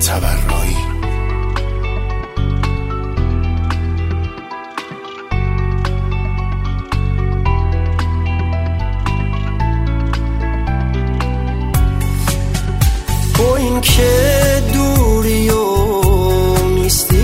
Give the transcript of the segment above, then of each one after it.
تبرایی. با این که دوری و نیستی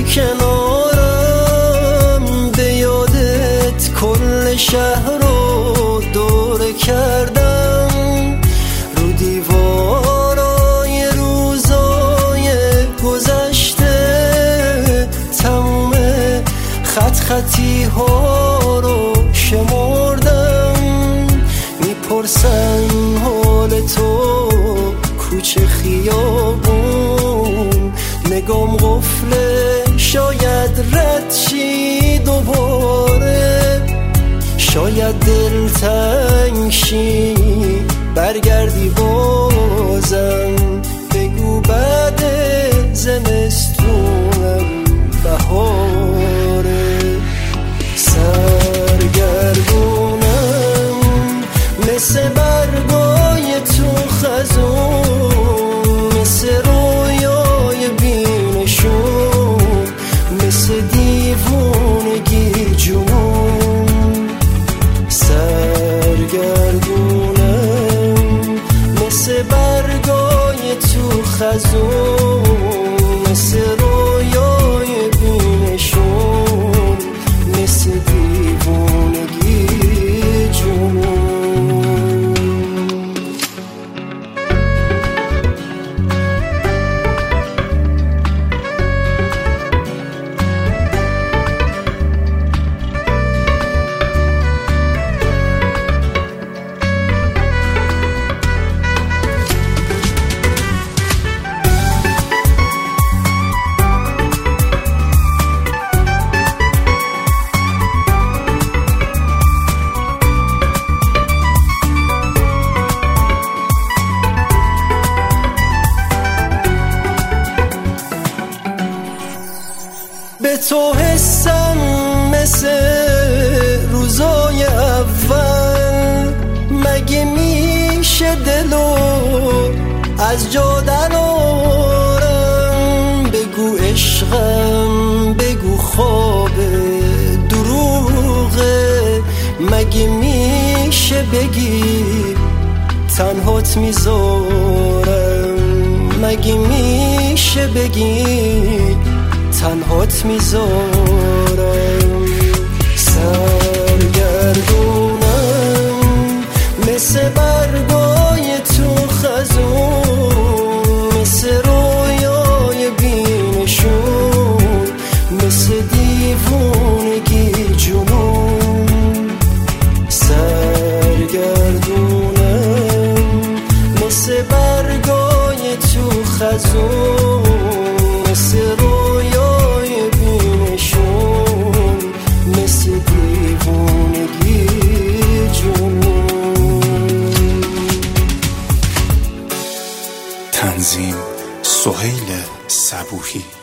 کنارم، به یادت کل شهر رو دوره کردم، رو دیوارای روزای گذشته تموم خطی ها رو شمردم. میپرسن حال تو کوچه خیابون، نگام قفله شاید رد شی دوباره، شاید دلتنگ شی برگردی بازم، بگو بعد زمستونم بهاره. سرگردونم مثل برگای تو خزون، مثل رویای بینشون، مثل دیوونگی جنون. سرگردونم مثل برگای تو خزون، مثل رویای بینشون، مثل دیوونگی جنون. به تو حسم مثل روزای اول، مگه میشه دلو از جا درارم؟ بگو عشقم، بگو خواب دروغه، مگه میشه بگی تنهات میذارم؟ مگه میشه بگی تنهات میذارم؟ سرگردونم مثل برگای تو خزون، مثل رویای بینشون، مثل دیوونگی جنون. سرگردونم مثل برگای تو خزون، مثل رویای بینشون، مثل دیوونگی جنون. تنظیم سهیل صبوحی.